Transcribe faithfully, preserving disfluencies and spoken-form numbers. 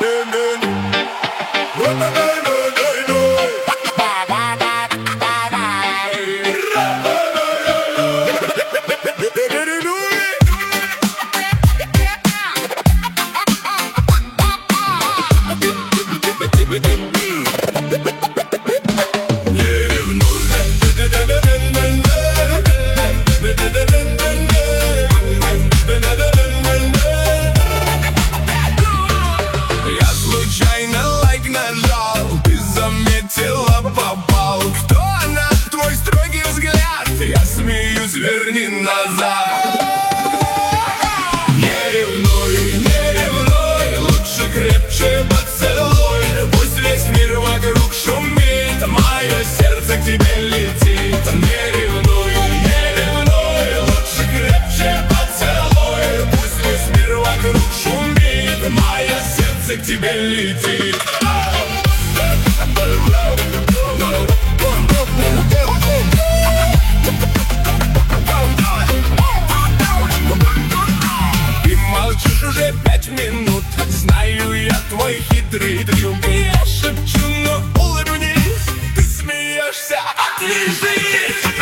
Верни назад. Не ревнуй, не ревнуй, лучше крепче поцелуй. Пусть весь мир вокруг шумит, мое сердце к тебе летит. Не ревнуй, не ревнуй, лучше крепче поцелуй. Пусть весь мир вокруг шумит, мое сердце к тебе летит. Уже пять минут, знаю я твой хитрый трюк. Я шепчу, но улыбнись, ты смеешься, отвяжись.